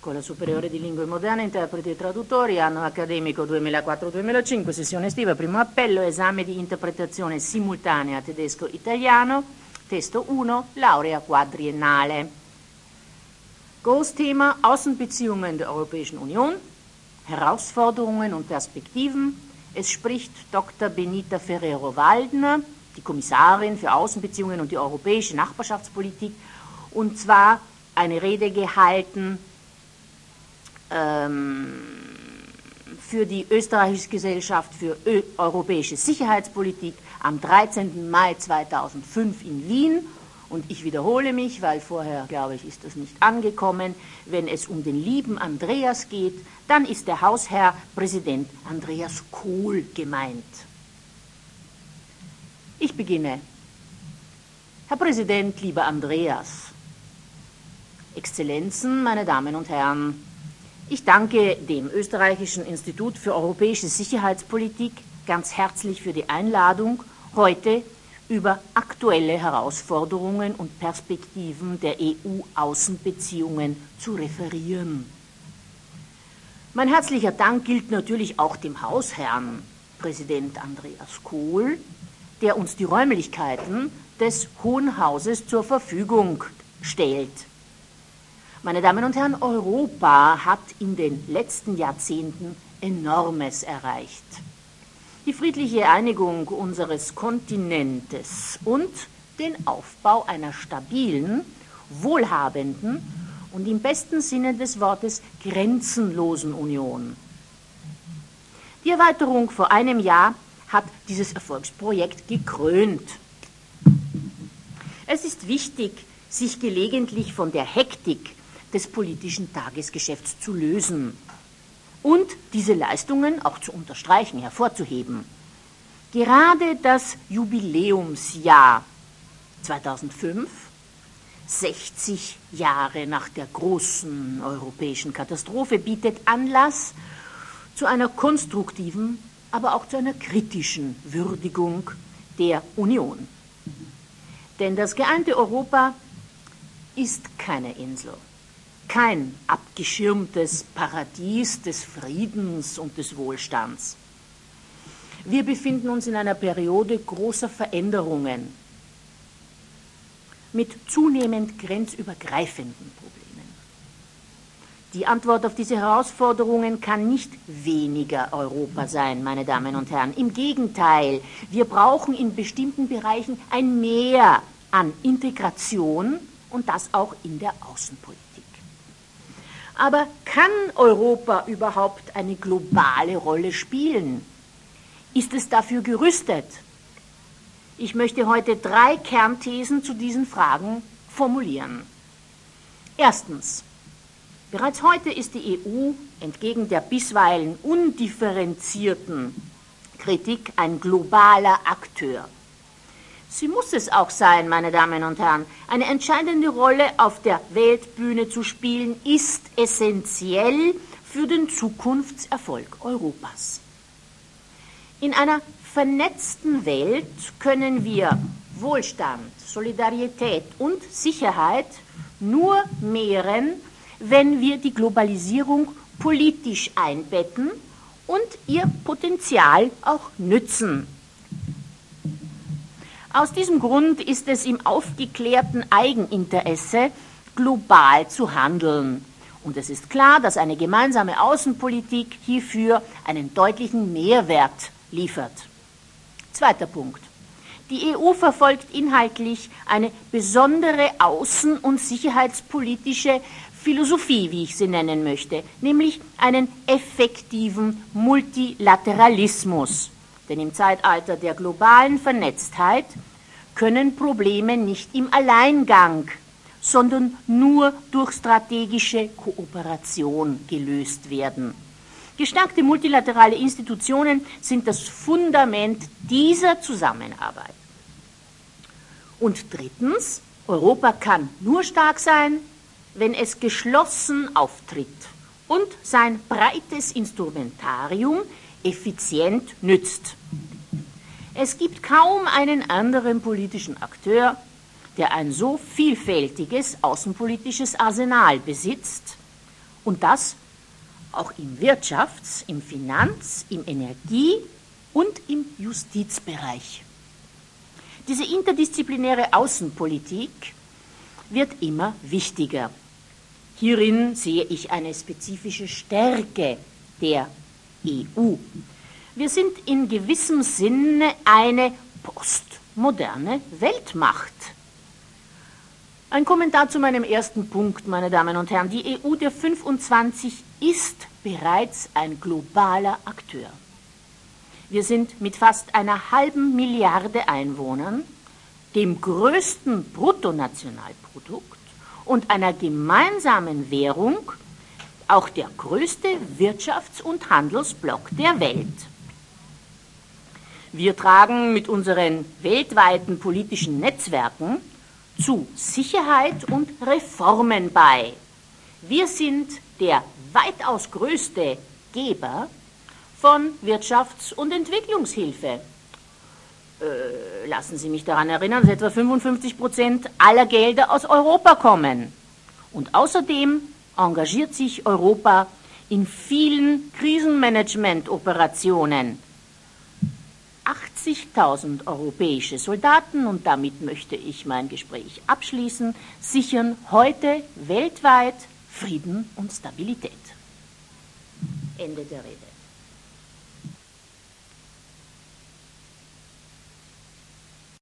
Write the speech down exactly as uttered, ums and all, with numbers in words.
Scuola Superiore di Lingue Moderne, interpreti e traduttori, anno accademico duemilaquattro duemilacinque, sessione estiva, primo appello, esame di interpretazione simultanea tedesco-italiano, testo uno, laurea quadriennale. Großthema Außenbeziehungen der Europäischen Union, Herausforderungen und Perspektiven. Es spricht Doktor Benita Ferrero-Waldner, die Kommissarin für Außenbeziehungen und die europäische Nachbarschaftspolitik, und zwar eine Rede gehalten ähm, für die Österreichische Gesellschaft für Ö europäische Sicherheitspolitik am dreizehnten Mai zweitausendfünf in Wien. Und ich wiederhole mich, weil vorher, glaube ich, ist das nicht angekommen. Wenn es um den lieben Andreas geht, dann ist der Hausherr Präsident Andreas Kohl gemeint. Ich beginne. Herr Präsident, lieber Andreas, Exzellenzen, meine Damen und Herren, ich danke dem Österreichischen Institut für europäische Sicherheitspolitik ganz herzlich für die Einladung, heute über aktuelle Herausforderungen und Perspektiven der E U-Außenbeziehungen zu referieren. Mein herzlicher Dank gilt natürlich auch dem Hausherrn, Präsident Andreas Kohl, der uns die Räumlichkeiten des Hohen Hauses zur Verfügung stellt. Meine Damen und Herren, Europa hat in den letzten Jahrzehnten Enormes erreicht. Die friedliche Einigung unseres Kontinentes und den Aufbau einer stabilen, wohlhabenden und im besten Sinne des Wortes grenzenlosen Union. Die Erweiterung vor einem Jahr hat dieses Erfolgsprojekt gekrönt. Es ist wichtig, sich gelegentlich von der Hektik des politischen Tagesgeschäfts zu lösen und diese Leistungen auch zu unterstreichen, hervorzuheben. Gerade das Jubiläumsjahr zweitausendfünf, sechzig Jahre nach der großen europäischen Katastrophe, bietet Anlass zu einer konstruktiven, aber auch zu einer kritischen Würdigung der Union. Denn das geeinte Europa ist keine Insel. Kein abgeschirmtes Paradies des Friedens und des Wohlstands. Wir befinden uns in einer Periode großer Veränderungen mit zunehmend grenzübergreifenden Problemen. Die Antwort auf diese Herausforderungen kann nicht weniger Europa sein, meine Damen und Herren. Im Gegenteil, wir brauchen in bestimmten Bereichen ein Mehr an Integration und das auch in der Außenpolitik. Aber kann Europa überhaupt eine globale Rolle spielen? Ist es dafür gerüstet? Ich möchte heute drei Kernthesen zu diesen Fragen formulieren. Erstens. Bereits heute ist die E U entgegen der bisweilen undifferenzierten Kritik ein globaler Akteur. Sie muss es auch sein, meine Damen und Herren. Eine entscheidende Rolle auf der Weltbühne zu spielen, ist essentiell für den Zukunftserfolg Europas. In einer vernetzten Welt können wir Wohlstand, Solidarität und Sicherheit nur mehren, wenn wir die Globalisierung politisch einbetten und ihr Potenzial auch nützen. Aus diesem Grund ist es im aufgeklärten Eigeninteresse, global zu handeln. Und es ist klar, dass eine gemeinsame Außenpolitik hierfür einen deutlichen Mehrwert liefert. Zweiter Punkt. Die E U verfolgt inhaltlich eine besondere außen- und sicherheitspolitische Philosophie, wie ich sie nennen möchte, nämlich einen effektiven Multilateralismus. Denn im Zeitalter der globalen Vernetztheit können Probleme nicht im Alleingang, sondern nur durch strategische Kooperation gelöst werden. Gestärkte multilaterale Institutionen sind das Fundament dieser Zusammenarbeit. Und drittens, Europa kann nur stark sein, wenn es geschlossen auftritt und sein breites Instrumentarium effizient nützt. Es gibt kaum einen anderen politischen Akteur, der ein so vielfältiges außenpolitisches Arsenal besitzt Und das auch im Wirtschafts-, im Finanz-, im Energie- und im Justizbereich. Diese interdisziplinäre Außenpolitik wird immer wichtiger. Hierin sehe ich eine spezifische Stärke der E U. Wir sind in gewissem Sinne eine postmoderne Weltmacht. Ein Kommentar zu meinem ersten Punkt, meine Damen und Herren. Die E U der fünfundzwanzig ist bereits ein globaler Akteur. Wir sind mit fast einer halben Milliarde Einwohnern, dem größten Bruttonationalprodukt und einer gemeinsamen Währung auch der größte Wirtschafts- und Handelsblock der Welt. Wir tragen mit unseren weltweiten politischen Netzwerken zu Sicherheit und Reformen bei. Wir sind der weitaus größte Geber von Wirtschafts- und Entwicklungshilfe. Äh, lassen Sie mich daran erinnern, dass etwa fünfundfünfzig Prozent aller Gelder aus Europa kommen. Und außerdem engagiert sich Europa in vielen Krisenmanagement-Operationen. achtzigtausend europäische Soldaten, und damit möchte ich mein Gespräch abschließen, sichern heute weltweit Frieden und Stabilität. Ende der Rede.